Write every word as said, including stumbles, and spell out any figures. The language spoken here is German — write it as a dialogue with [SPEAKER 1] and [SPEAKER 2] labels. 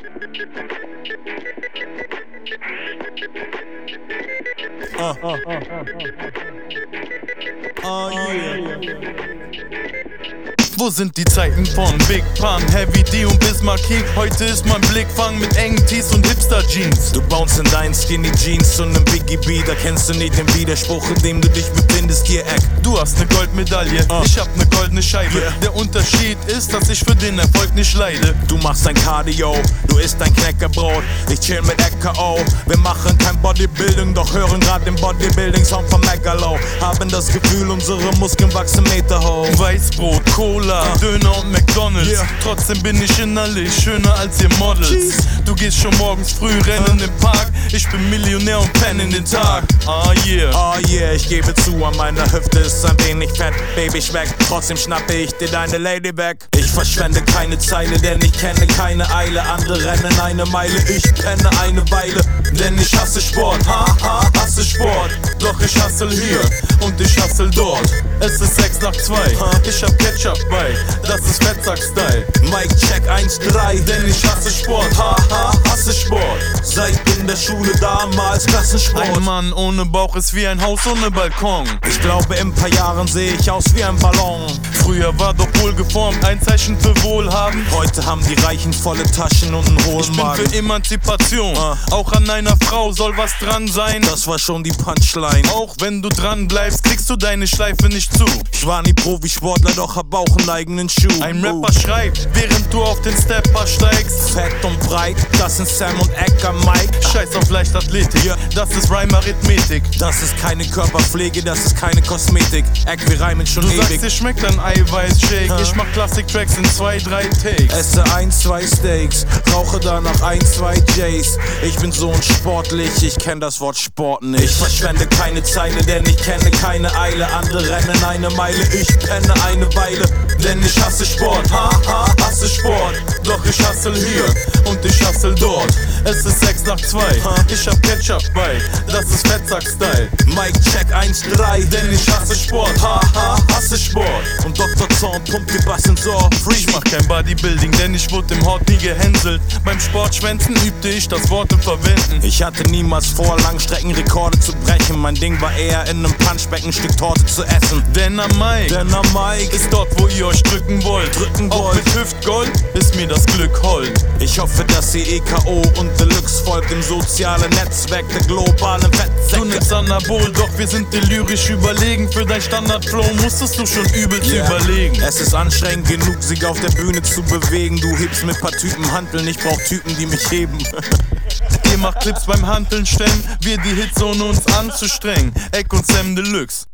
[SPEAKER 1] Uh, uh, uh, uh, uh. Oh yeah. Wo sind die Zeiten von Big Pun, Heavy D und Bismarck King? Heute ist mein Blickfang mit engen Tees und Hipster-Jeans.
[SPEAKER 2] Du bounce in deinen Skinny Jeans und nem Biggie B, da kennst du nicht den Widerspruch, in dem du dich befindest, hier Eck.
[SPEAKER 1] Du hast ne Goldmedaille, uh. ich hab ne goldene Scheibe. Yeah. Der Unterschied ist, dass ich für den Erfolg nicht leide.
[SPEAKER 2] Du machst dein Cardio, du isst dein Knäckebrot. Ich chill mit F K O, wir machen kein Bodybuilding, doch hören grad den Bodybuilding-Song von Megalo. Haben das Gefühl, unsere Muskeln wachsen Meter hoch.
[SPEAKER 1] Weißbrot, Cola, Döner und McDonalds. Yeah. Trotzdem bin ich innerlich schöner als ihr Models. Jeez. Du gehst schon morgens früh rennen uh. im Park. Ich bin Millionär und penn in den Tag. Ah yeah.
[SPEAKER 2] Oh yeah, ich gebe zu, an meiner Hüfte ist ein wenig fett. Baby schmeckt, trotzdem schnappe ich dir deine Lady weg. Ich verschwende keine Zeile, denn ich kenne keine Eile. Andere rennen eine Meile, ich penne eine Weile. Denn ich hasse Sport, ha ha, hasse Sport. Doch ich hustle hier und ich hustle dort. Es ist sechs nach zwei, huh? Ich hab Ketchup bei, das ist Fettsack-Style. Mike check eins drei,
[SPEAKER 1] denn ich hasse Sport, ha ha, hasse Sport.
[SPEAKER 2] Seit in der Schule damals Klassensport.
[SPEAKER 1] Ein Mann ohne Bauch ist wie ein Haus ohne Balkon.
[SPEAKER 2] Ich glaube in paar Jahren sehe ich aus wie ein Ballon.
[SPEAKER 1] Früher war doch wohl geformt, ein Zeichen für Wohlhaben.
[SPEAKER 2] Heute haben die Reichen volle Taschen und einen hohen Magen.
[SPEAKER 1] Ich bin für Emanzipation, uh. auch an einer Frau soll was dran sein.
[SPEAKER 2] Das war schon die Punchline.
[SPEAKER 1] Auch wenn du dran bleibst, kriegst du deine Schleife nicht zu.
[SPEAKER 2] Ich war nie Profisportler, doch hab auch einen eigenen Schuh.
[SPEAKER 1] Ein Rapper schreibt, während du auf den Stepper steigst.
[SPEAKER 2] Fett und breit, das sind Sam und Ecker Mike.
[SPEAKER 1] Scheiß auf Leichtathletik, yeah. Das ist Rhyme-Arithmetik.
[SPEAKER 2] Das ist keine Körperpflege, das ist keine Kosmetik. Eck, wir reimen schon
[SPEAKER 1] du
[SPEAKER 2] ewig.
[SPEAKER 1] Du sagst, dir schmeckt ein Eiweiß-Shake, huh? Ich mach Classic-Tracks in zwei, drei Takes.
[SPEAKER 2] Esse ein, zwei Steaks, rauche danach ein, zwei J's. Ich bin so unsportlich, ich kenn das Wort Sport nicht. Ich verschwende keine Zeile, denn ich kenne keine Eile. Andere rennen eine Meile, ich penne eine Weile. Denn ich hasse Sport, ha ha, hasse Sport. Doch ich hustle hier und ich hustle dort. Es ist sechs nach zwei, huh? Ich hab Ketchup bei, das ist Fettsack-Style. Mike check eins drei, denn ich hasse Sport, ha ha, hasse Sport. Und Doktor Zorn pumpt die Bass ins Ohr.
[SPEAKER 1] Ich mach kein Bodybuilding, denn ich wurde im Hort nie gehänselt. Beim Sportschwänzen übte ich das Wort im Verwenden.
[SPEAKER 2] Ich hatte niemals vor, Langstreckenrekorde zu brechen. Mein Ding war eher in einem Punchbecken ein Stück Torte zu essen.
[SPEAKER 1] Denn am Mike,
[SPEAKER 2] denn am Mike
[SPEAKER 1] ist dort, wo ihr euch drücken wollt.
[SPEAKER 2] Drücken
[SPEAKER 1] Auch
[SPEAKER 2] wollt.
[SPEAKER 1] mit Hüftgold ist mir das Glück hold.
[SPEAKER 2] Ich hoffe, dass ihr E K O und Deluxe folgt im sozialen Netzwerk der globalen Fettsäcke.
[SPEAKER 1] Du nimmst Anabol, doch wir sind dir lyrisch überlegen. Für dein Standardflow musstest du schon übelst yeah. überlegen.
[SPEAKER 2] Es ist anstrengend genug, sich auf der Bühne zu bewegen. Du hebst mit paar Typen Hanteln, ich brauch Typen, die mich heben.
[SPEAKER 1] Ihr macht Clips beim Hanteln stemmen, wir die Hits ohne uns anzustrengen. Eck und Sam Deluxe.